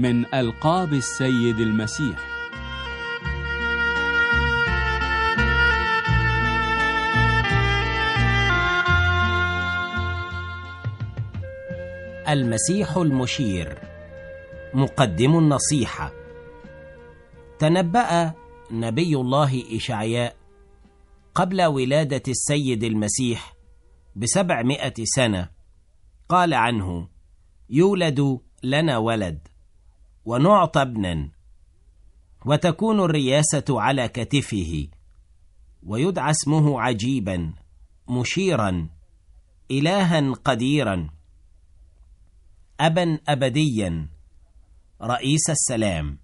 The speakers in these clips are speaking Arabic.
من ألقاب السيد المسيح. المسيح المشير، مقدم النصيحة. تنبأ نبي الله إشعياء قبل ولادة السيد المسيح ب700 سنة، قال عنه: يولد لنا ولد ونعطى ابنا، وتكون الرياسة على كتفه، ويدعى اسمه عجيبا، مشيرا، إلها قديرا، أبا أبديا، رئيس السلام.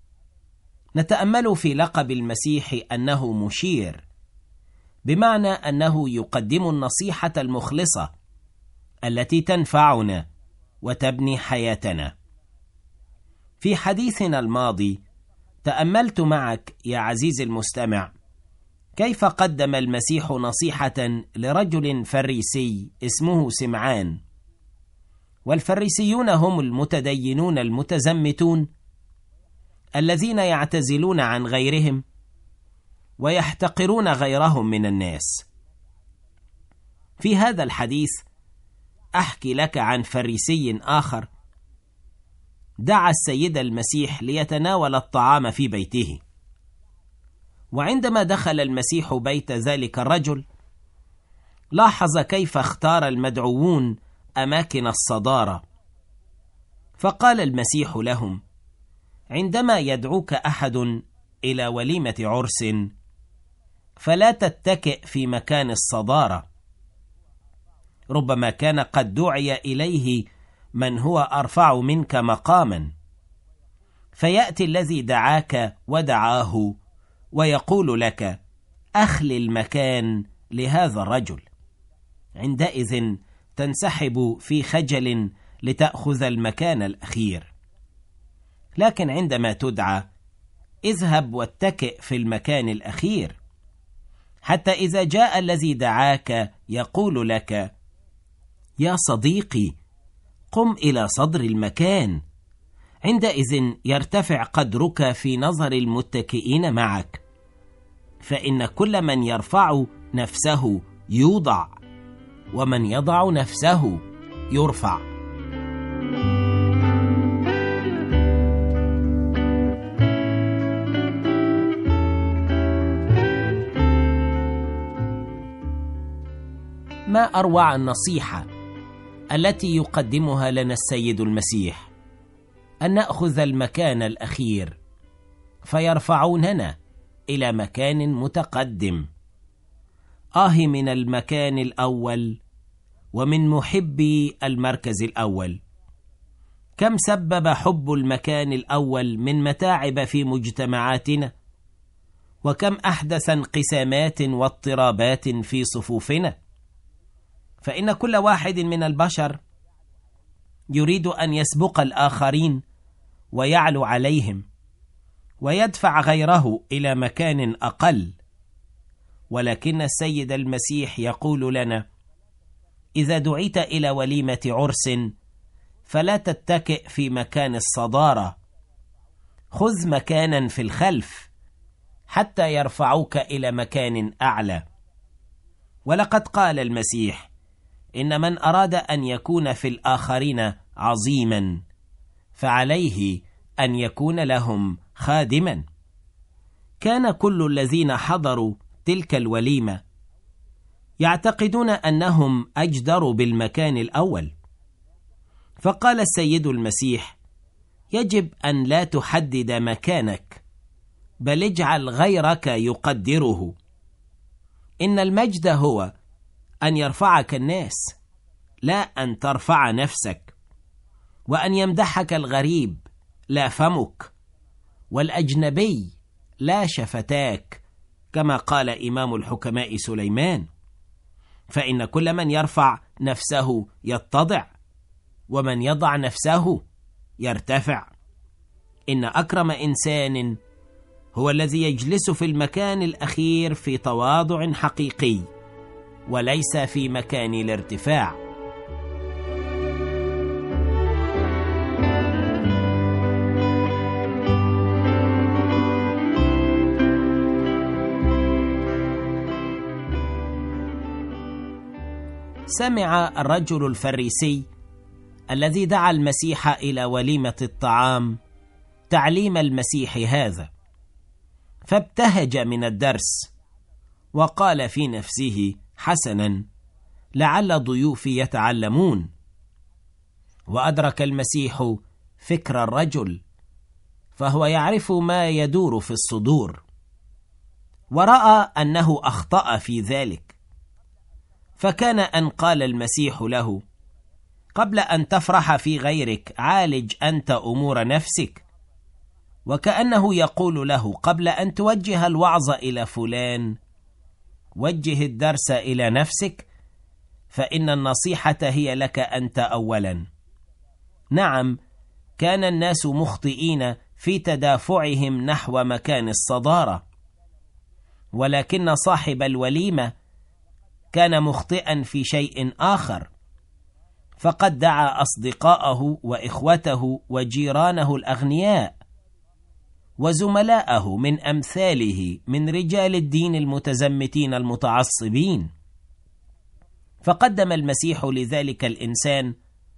نتأمل في لقب المسيح أنه مشير، بمعنى أنه يقدم النصيحة المخلصة التي تنفعنا وتبني حياتنا. في حديثنا الماضي تأملت معك يا عزيزي المستمع كيف قدم المسيح نصيحة لرجل فريسي اسمه سمعان. والفريسيون هم المتدينون المتزمتون الذين يعتزلون عن غيرهم ويحتقرون غيرهم من الناس. في هذا الحديث أحكي لك عن فريسي آخر دعا السيد المسيح ليتناول الطعام في بيته، وعندما دخل المسيح بيت ذلك الرجل لاحظ كيف اختار المدعوون أماكن الصدارة، فقال المسيح لهم: عندما يدعوك أحد إلى وليمة عرس فلا تتكئ في مكان الصدارة، ربما كان قد دعي إليه من هو أرفع منك مقاما، فيأتي الذي دعاك ودعاه ويقول لك: أخل المكان لهذا الرجل. عندئذ تنسحب في خجل لتأخذ المكان الأخير. لكن عندما تدعى اذهب واتكئ في المكان الأخير، حتى إذا جاء الذي دعاك يقول لك: يا صديقي قم إلى صدر المكان. عندئذ يرتفع قدرك في نظر المتكئين معك، فإن كل من يرفع نفسه يوضع، ومن يضع نفسه يرفع. ما أروع النصيحة التي يقدمها لنا السيد المسيح، أن نأخذ المكان الأخير فيرفعوننا إلى مكان متقدم. من المكان الأول ومن محبي المركز الأول. كم سبب حب المكان الأول من متاعب في مجتمعاتنا، وكم أحدث انقسامات واضطرابات في صفوفنا. فإن كل واحد من البشر يريد أن يسبق الآخرين ويعلو عليهم ويدفع غيره إلى مكان أقل. ولكن السيد المسيح يقول لنا: إذا دعيت إلى وليمة عرس فلا تتكئ في مكان الصدارة، خذ مكانا في الخلف حتى يرفعوك إلى مكان أعلى. ولقد قال المسيح: إن من أراد أن يكون في الآخرين عظيما فعليه أن يكون لهم خادما. كان كل الذين حضروا تلك الوليمة يعتقدون أنهم أجدروا بالمكان الأول، فقال السيد المسيح: يجب أن لا تحدد مكانك، بل اجعل غيرك يقدره. إن المجد هو أن يرفعك الناس، لا أن ترفع نفسك، وأن يمدحك الغريب لا فمك، والأجنبي لا شفتاك، كما قال إمام الحكماء سليمان. فإن كل من يرفع نفسه يتضع، ومن يضع نفسه يرتفع. إن أكرم إنسان هو الذي يجلس في المكان الأخير في تواضع حقيقي، وليس في مكان الارتفاع. سمع الرجل الفريسي الذي دعا المسيح إلى وليمة الطعام تعليم المسيح هذا، فابتهج من الدرس وقال في نفسه: حسنا، لعل ضيوفي يتعلمون. وأدرك المسيح فكر الرجل، فهو يعرف ما يدور في الصدور، ورأى أنه أخطأ في ذلك، فكان أن قال المسيح له: قبل أن تفرح في غيرك عالج أنت أمور نفسك. وكأنه يقول له: قبل أن توجه الوعظ إلى فلان وجه الدرس إلى نفسك، فإن النصيحة هي لك أنت أولا. نعم، كان الناس مخطئين في تدافعهم نحو مكان الصدارة، ولكن صاحب الوليمة كان مخطئا في شيء آخر، فقد دعا أصدقاءه وإخوته وجيرانه الأغنياء وزملاءه من أمثاله من رجال الدين المتزمتين المتعصبين، فقدم المسيح لذلك الإنسان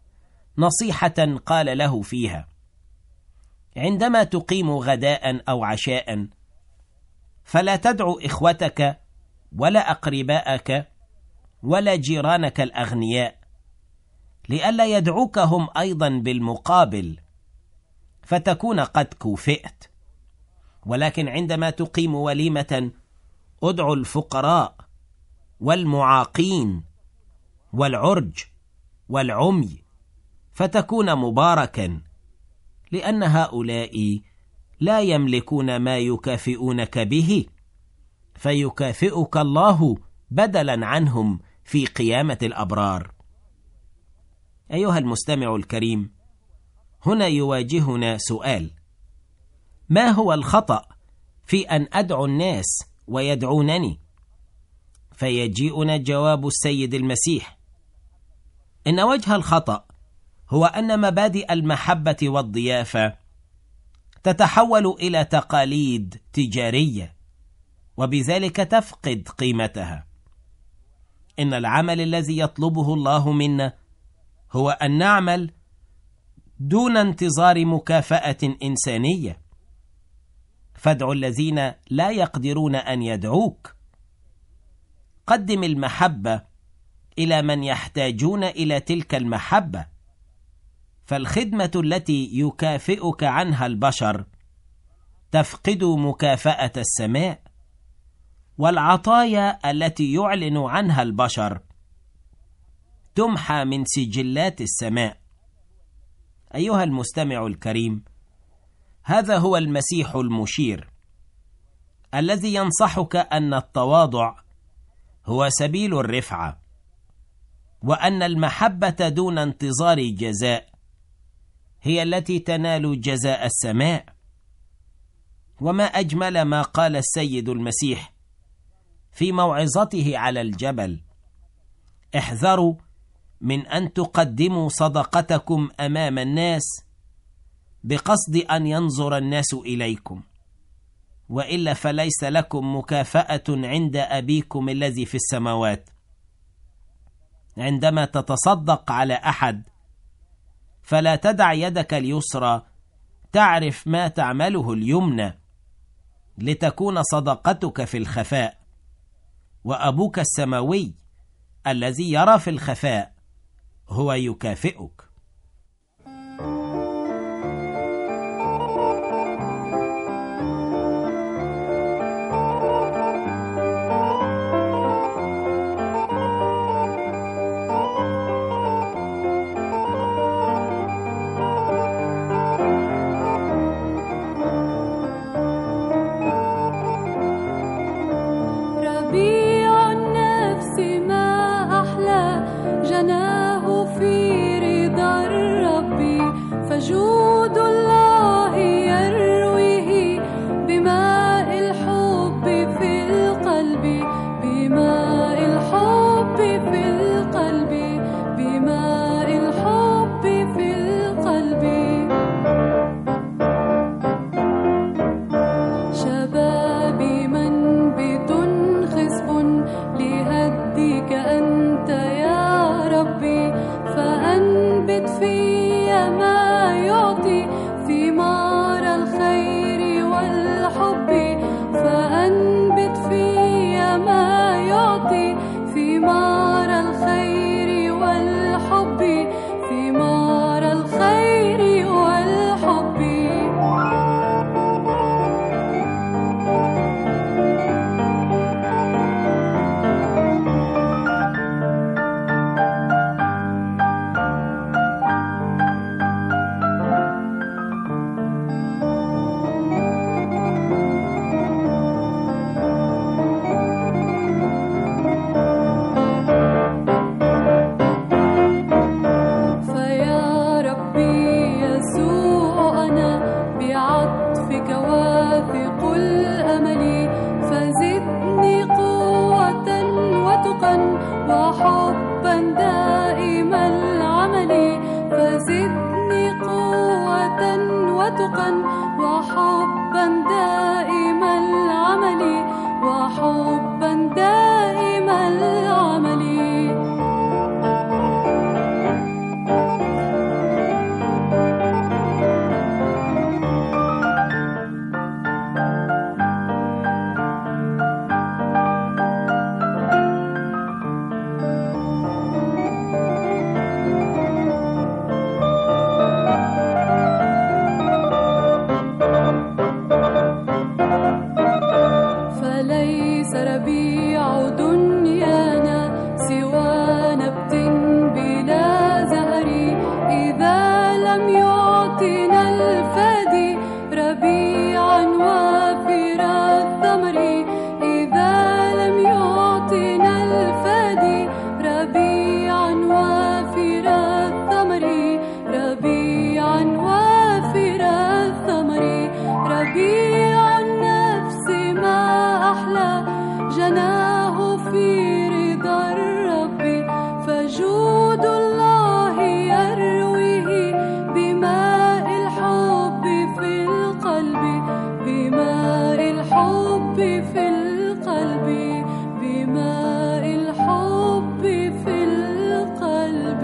نصيحة قال له فيها: عندما تقيم غداء أو عشاء فلا تدعو إخوتك ولا أقرباءك ولا جيرانك الأغنياء، لئلا يدعوك هم أيضا بالمقابل فتكون قد كوفئت، ولكن عندما تقيم وليمة ادعو الفقراء والمعاقين والعرج والعمي فتكون مباركا، لأن هؤلاء لا يملكون ما يكافئونك به، فيكافئك الله بدلا عنهم في قيامة الأبرار. أيها المستمع الكريم، هنا يواجهنا سؤال: ما هو الخطأ في أن أدعو الناس ويدعونني؟ فيجيئنا جواب السيد المسيح: إن وجه الخطأ هو أن مبادئ المحبة والضيافة تتحول إلى تقاليد تجارية، وبذلك تفقد قيمتها. إن العمل الذي يطلبه الله منا هو أن نعمل دون انتظار مكافأة إنسانية. فادعوا الذين لا يقدرون أن يدعوك. قدم المحبة إلى من يحتاجون إلى تلك المحبة، فالخدمة التي يكافئك عنها البشر تفقد مكافأة السماء، والعطايا التي يعلن عنها البشر تمحى من سجلات السماء. أيها المستمع الكريم، هذا هو المسيح المشير الذي ينصحك أن التواضع هو سبيل الرفعة، وأن المحبة دون انتظار جزاء هي التي تنال جزاء السماء. وما أجمل ما قال السيد المسيح في موعظته على الجبل: احذروا من أن تقدموا صدقتكم أمام الناس بقصد أن ينظر الناس إليكم، وإلا فليس لكم مكافأة عند أبيكم الذي في السماوات. عندما تتصدق على أحد فلا تدع يدك اليسرى تعرف ما تعمله اليمنى، لتكون صدقتك في الخفاء، وأبوك السماوي الذي يرى في الخفاء هو يكافئك. فجود الله يرويه بماء الحب في القلب، بماء الحب في القلب، بماء الحب في القلب. شبابي منبت خصب لهديك أنت يا في ما يعطي ثمار الخير والحب، فأنبت في ما يعطي ثمار الخير والحب، ثمار الخير والحب. وحبا دائم العمل، فزدني قوة وتقا، وحبا دائم العمل، وحبا دائم العمل. ربيع دنيانا سوى نبت بلا زهر، إذا لم يعطنا الفادي ربيعا وافر الثمر، إذا لم يعطنا الفادي ربيعا وافر الثمر، ربيعا وافر الثمر. ربيع النفس ما أحلى جناه في رضا الرب، فجود الله يرويه بماء الحب في القلب، بماء الحب في القلب، بماء الحب في القلب.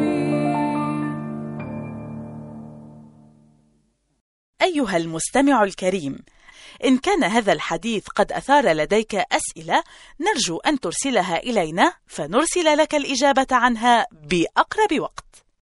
أيها المستمع الكريم، إن كان هذا الحديث قد أثار لديك أسئلة، نرجو أن ترسلها إلينا فنرسل لك الإجابة عنها بأقرب وقت.